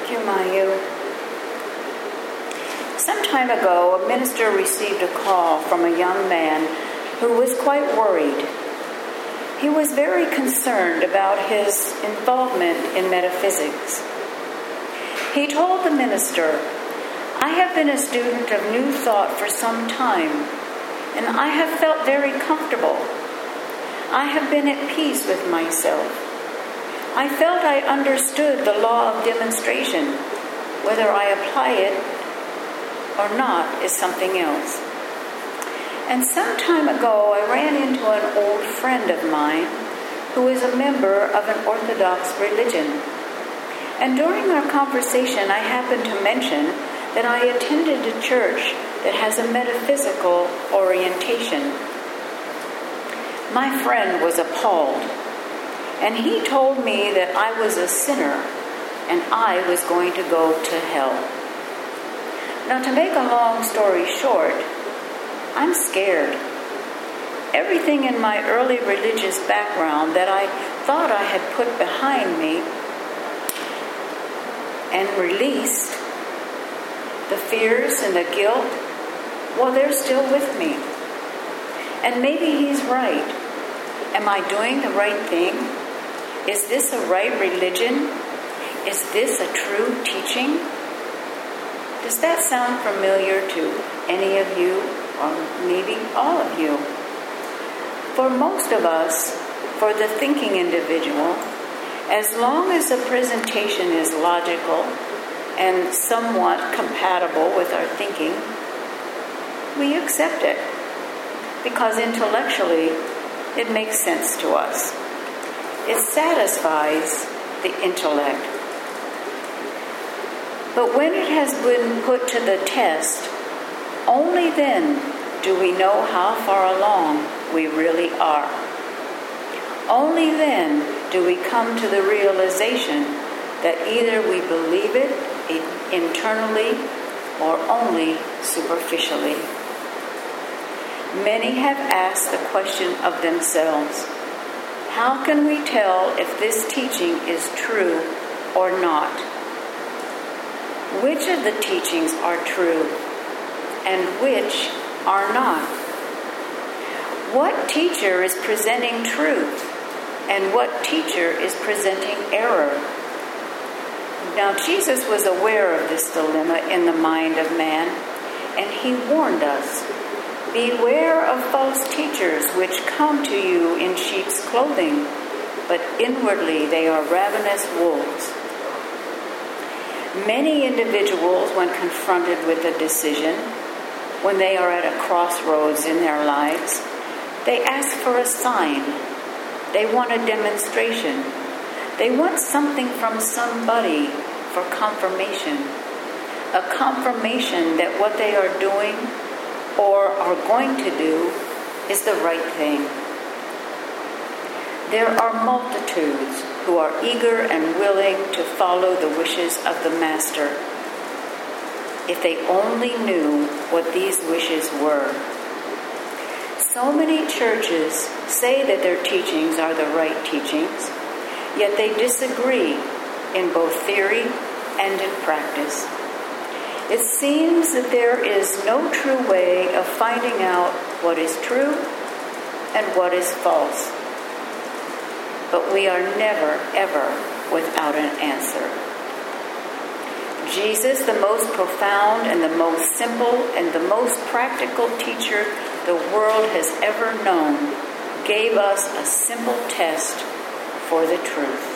Thank you, Mayu. Some time ago, a minister received a call from a young man who was quite worried. He was very concerned about his involvement in metaphysics. He told the minister, "I have been a student of New Thought for some time, and I have felt very comfortable. I have been at peace with myself. I felt I understood the law of demonstration. Whether I apply it or not is something else." And some time ago, I ran into an old friend of mine who is a member of an Orthodox religion. And during our conversation, I happened to mention that I attended a church that has a metaphysical orientation. My friend was appalled, and he told me that I was a sinner and I was going to go to hell. Now, to make a long story short, I'm scared. Everything in my early religious background that I thought I had put behind me and released, the fears and the guilt, well, they're still with me. And maybe he's right. Am I doing the right thing? Is this a right religion? Is this a true teaching? Does that sound familiar to any of you, or maybe all of you? For most of us, for the thinking individual, as long as the presentation is logical and somewhat compatible with our thinking, we accept it because intellectually it makes sense to us. It satisfies the intellect. But when it has been put to the test, only then do we know how far along we really are. Only then do we come to the realization that either we believe it internally or only superficially. Many have asked the question of themselves, how can we tell if this teaching is true or not? Which of the teachings are true and which are not? What teacher is presenting truth and what teacher is presenting error? Now, Jesus was aware of this dilemma in the mind of man, and he warned us, "Beware of false teachers which come to you in sheep's clothing, but inwardly they are ravenous wolves." Many individuals, when confronted with a decision, when they are at a crossroads in their lives, they ask for a sign. They want a demonstration. They want something from somebody for confirmation. A confirmation that what they are doing or are going to do is the right thing. There are multitudes who are eager and willing to follow the wishes of the Master. If they only knew what these wishes were. So many churches say that their teachings are the right teachings, yet they disagree in both theory and in practice. It seems that there is no true way of finding out what is true and what is false. But we are never, ever without an answer. Jesus, the most profound and the most simple and the most practical teacher the world has ever known, gave us a simple test for the truth.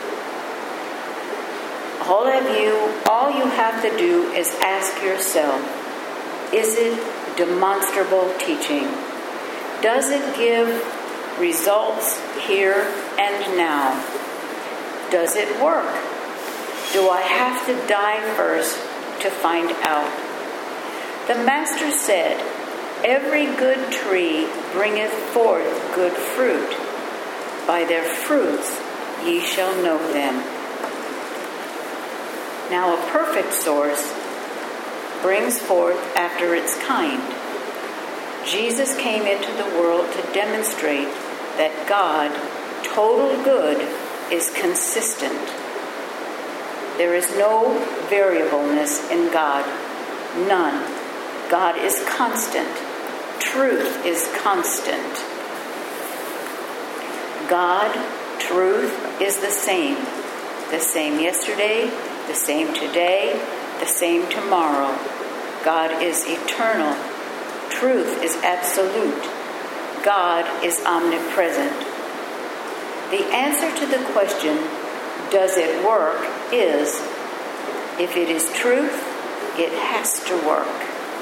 All you have to do is ask yourself, is it demonstrable teaching? Does it give results here and now? Does it work? Do I have to die first to find out? The Master said, "Every good tree bringeth forth good fruit. By their fruits ye shall know them." Now a perfect source brings forth after its kind. Jesus came into the world to demonstrate that God, total good, is consistent. There is no variableness in God. None. God is constant. Truth is constant. God, truth, is the same. The same yesterday, the same today, the same tomorrow. God is eternal. Truth is absolute. God is omnipresent. The answer to the question, does it work, is, if it is truth, it has to work.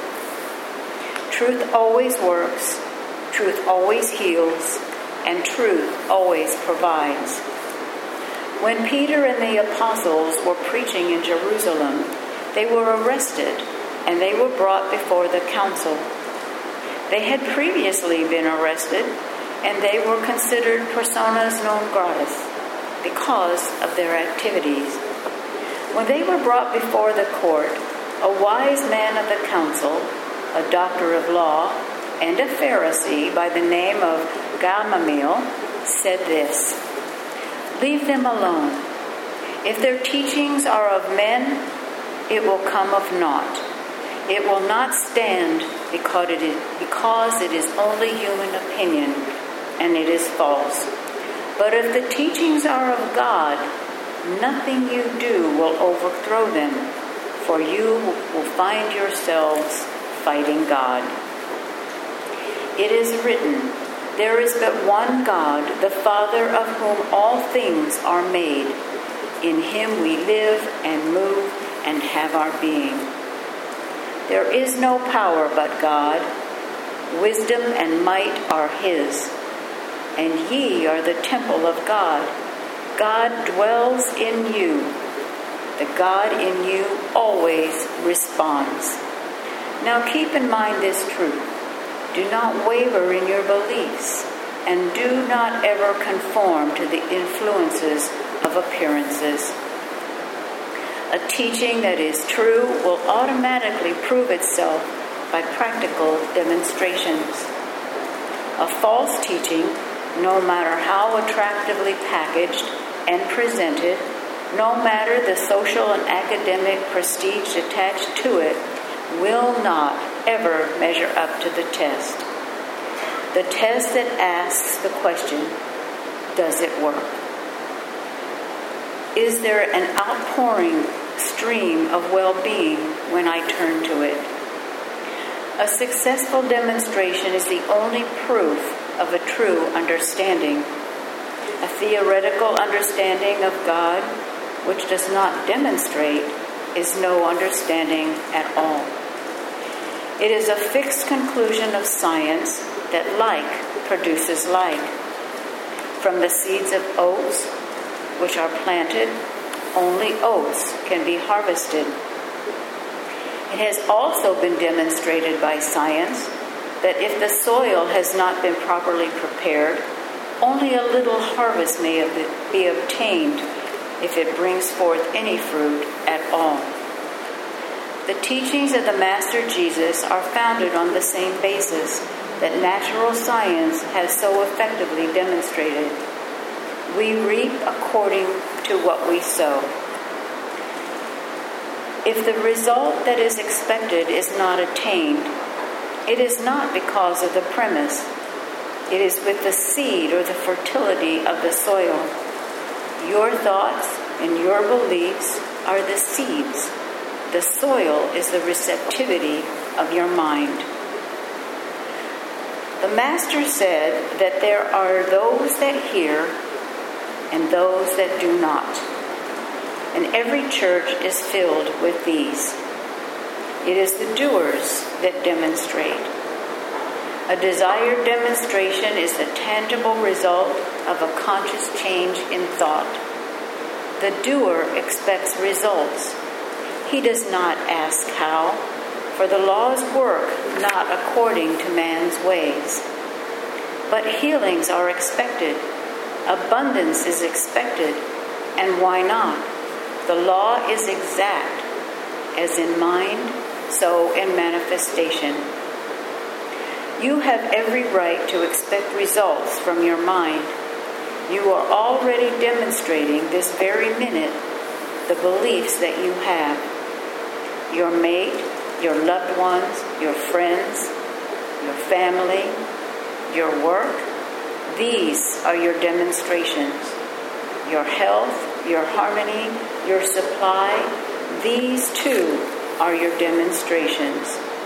Truth always works, truth always heals, and truth always provides. When Peter and the apostles were preaching in Jerusalem, they were arrested and they were brought before the council. They had previously been arrested and they were considered personas non gratas because of their activities. When they were brought before the court, a wise man of the council, a doctor of law, and a Pharisee by the name of Gamaliel said this, "Leave them alone. If their teachings are of men, it will come of naught. It will not stand because it is only human opinion, and it is false. But if the teachings are of God, nothing you do will overthrow them, for you will find yourselves fighting God. It is written, there is but one God, the Father of whom all things are made. In him we live and move and have our being. There is no power but God. Wisdom and might are his. And ye are the temple of God. God dwells in you. The God in you always responds." Now keep in mind this truth. Do not waver in your beliefs, and do not ever conform to the influences of appearances. A teaching that is true will automatically prove itself by practical demonstrations. A false teaching, no matter how attractively packaged and presented, no matter the social and academic prestige attached to it, will not ever measure up to the test. The test that asks the question, does it work? Is there an outpouring stream of well-being when I turn to it? A successful demonstration is the only proof of a true understanding. A theoretical understanding of God, which does not demonstrate, is no understanding at all. It is a fixed conclusion of science that like produces like. From the seeds of oats, which are planted, only oats can be harvested. It has also been demonstrated by science that if the soil has not been properly prepared, only a little harvest may be obtained if it brings forth any fruit at all. The teachings of the Master Jesus are founded on the same basis that natural science has so effectively demonstrated. We reap according to what we sow. If the result that is expected is not attained, it is not because of the premise. It is with the seed or the fertility of the soil. Your thoughts and your beliefs are the seeds. The soil is the receptivity of your mind. The Master said that there are those that hear and those that do not. And every church is filled with these. It is the doers that demonstrate. A desired demonstration is the tangible result of a conscious change in thought. The doer expects results. He does not ask how, for the laws work not according to man's ways. But healings are expected. Abundance is expected. And why not? The law is exact, as in mind, so in manifestation. You have every right to expect results from your mind. You are already demonstrating this very minute the beliefs that you have. Your mate, your loved ones, your friends, your family, your work, these are your demonstrations. Your health, your harmony, your supply, these too are your demonstrations.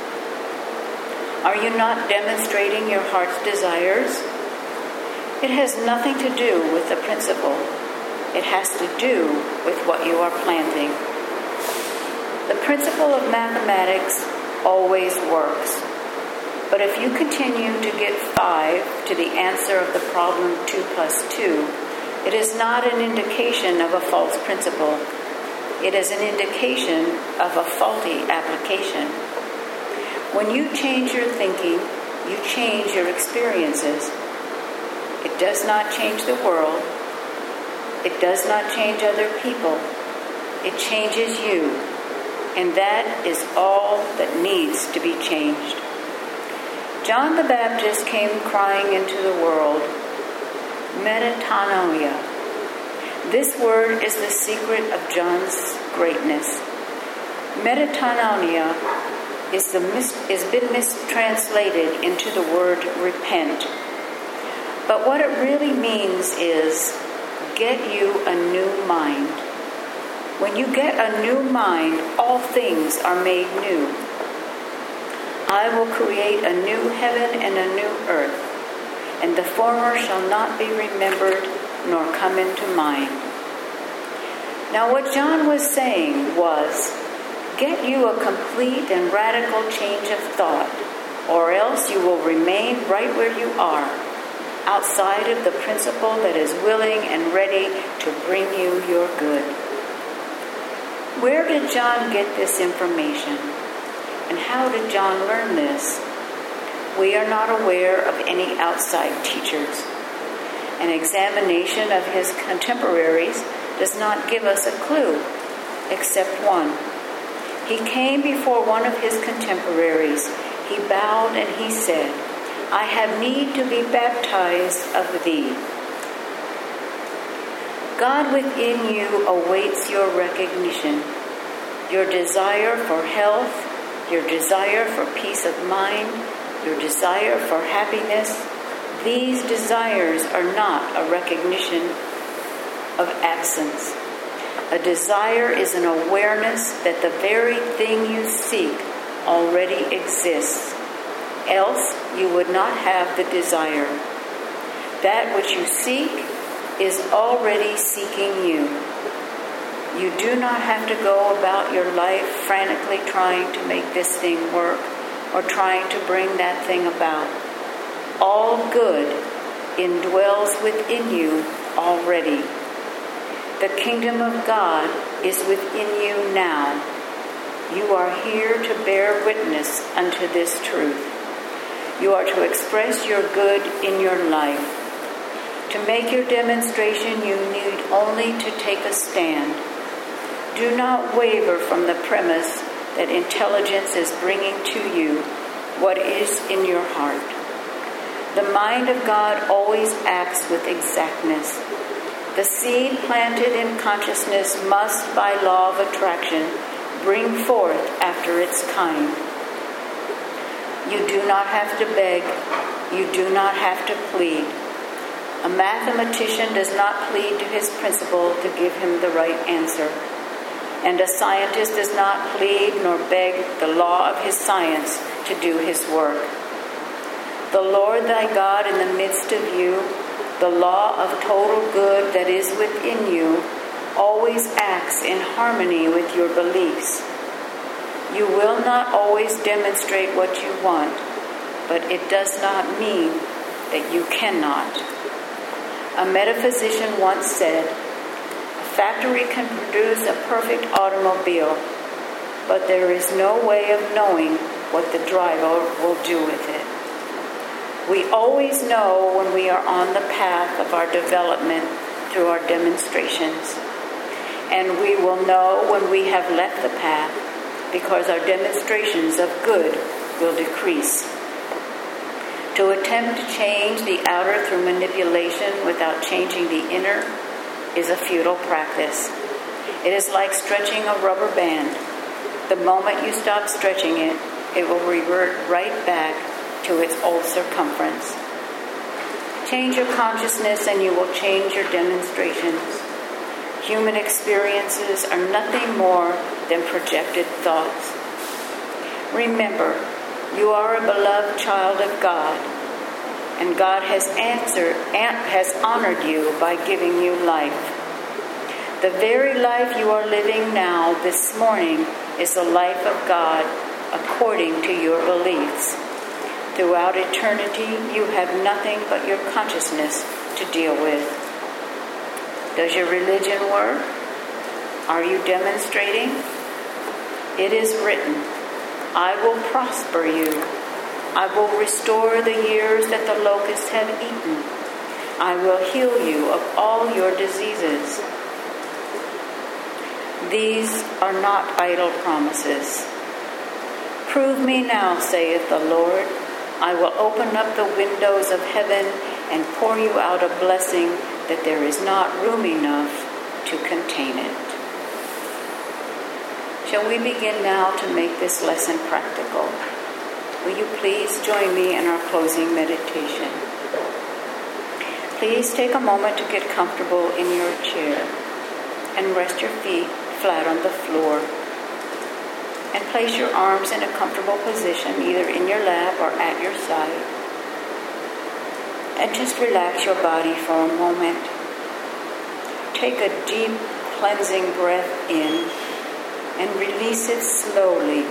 Are you not demonstrating your heart's desires? It has nothing to do with the principle. It has to do with what you are planting. The principle of mathematics always works. But if you continue to get 5 to the answer of the problem 2 plus 2, it is not an indication of a false principle. It is an indication of a faulty application. When you change your thinking, you change your experiences. It does not change the world. It does not change other people. It changes you. And that is all that needs to be changed. John the Baptist came crying into the world, metanoia. This word is the secret of John's greatness. Metanoia has been mistranslated into the word repent. But what it really means is get you a new mind. When you get a new mind, all things are made new. I will create a new heaven and a new earth, and the former shall not be remembered nor come into mind. Now what John was saying was, get you a complete and radical change of thought, or else you will remain right where you are, outside of the principle that is willing and ready to bring you your good. Where did John get this information? And how did John learn this? We are not aware of any outside teachers. An examination of his contemporaries does not give us a clue, except one. He came before one of his contemporaries. He bowed and he said, I have need to be baptized of thee. God within you awaits your recognition, your desire for health, your desire for peace of mind, your desire for happiness. These desires are not a recognition of absence. A desire is an awareness that the very thing you seek already exists. Else you would not have the desire. That which you seek is already seeking you. You do not have to go about your life frantically trying to make this thing work or trying to bring that thing about. All good indwells within you already. The kingdom of God is within you now. You are here to bear witness unto this truth. You are to express your good in your life. To make your demonstration, you need only to take a stand. Do not waver from the premise that intelligence is bringing to you what is in your heart. The mind of God always acts with exactness. The seed planted in consciousness must, by law of attraction, bring forth after its kind. You do not have to beg. You do not have to plead. A mathematician does not plead to his principal to give him the right answer. And a scientist does not plead nor beg the law of his science to do his work. The Lord thy God in the midst of you, the law of total good that is within you, always acts in harmony with your beliefs. You will not always demonstrate what you want, but it does not mean that you cannot. A metaphysician once said, a factory can produce a perfect automobile, but there is no way of knowing what the driver will do with it. We always know when we are on the path of our development through our demonstrations. And we will know when we have left the path because our demonstrations of good will decrease. To attempt to change the outer through manipulation without changing the inner is a futile practice. It is like stretching a rubber band. The moment you stop stretching it, it will revert right back to its old circumference. Change your consciousness and you will change your demonstrations. Human experiences are nothing more than projected thoughts. Remember, you are a beloved child of God, and God has honored you by giving you life. The very life you are living now, this morning, is the life of God according to your beliefs. Throughout eternity, you have nothing but your consciousness to deal with. Does your religion work? Are you demonstrating? It is written, I will prosper you. I will restore the years that the locusts have eaten. I will heal you of all your diseases. These are not idle promises. Prove me now, saith the Lord. I will open up the windows of heaven and pour you out a blessing that there is not room enough to contain it. Shall we begin now to make this lesson practical? Will you please join me in our closing meditation? Please take a moment to get comfortable in your chair and rest your feet flat on the floor. And place your arms in a comfortable position, either in your lap or at your side. And just relax your body for a moment. Take a deep, cleansing breath in and release it slowly.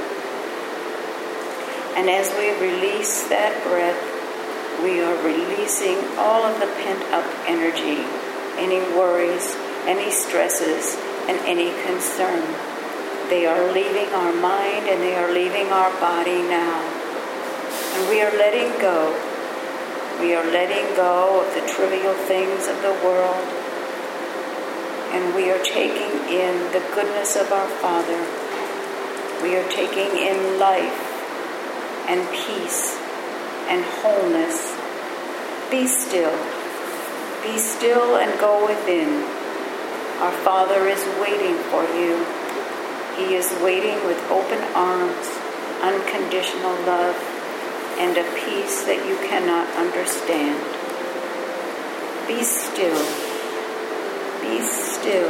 And as we release that breath, we are releasing all of the pent-up energy, any worries, any stresses, and any concern. They are leaving our mind and they are leaving our body now. And we are letting go. We are letting go of the trivial things of the world. And we are taking in the goodness of our Father. We are taking in life and peace and wholeness. Be still. Be still and go within. Our Father is waiting for you. He is waiting with open arms, unconditional love, and a peace that you cannot understand. Be still. Be still.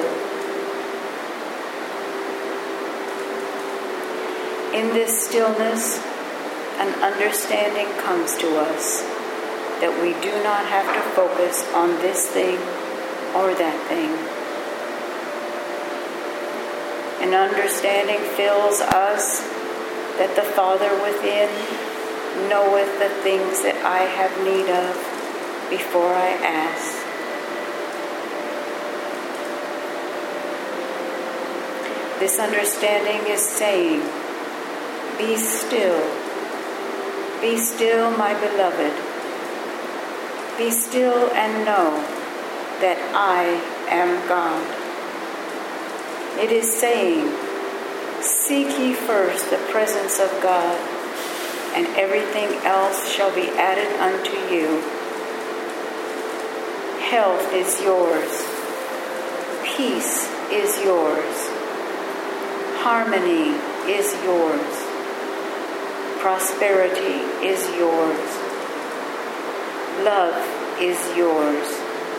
In this stillness, an understanding comes to us that we do not have to focus on this thing or that thing. An understanding fills us that the Father within knoweth the things that I have need of before I ask. This understanding is saying, be still. Be still, my beloved. Be still and know that I am God. It is saying, seek ye first the presence of God, and everything else shall be added unto you. Health is yours. Peace is yours. Harmony is yours. Prosperity is yours. Love is yours.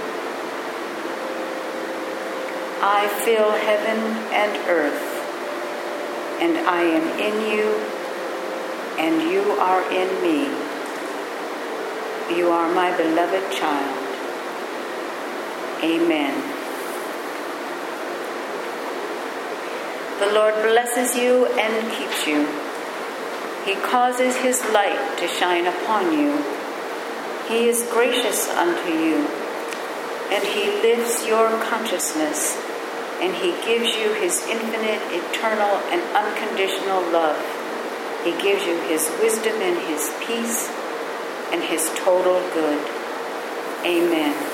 I fill heaven and earth, and I am in you, and you are in me. You are my beloved child. Amen. The Lord blesses you and keeps you. He causes his light to shine upon you. He is gracious unto you, and he lifts your consciousness, and he gives you his infinite, eternal, and unconditional love. He gives you his wisdom and his peace and his total good. Amen.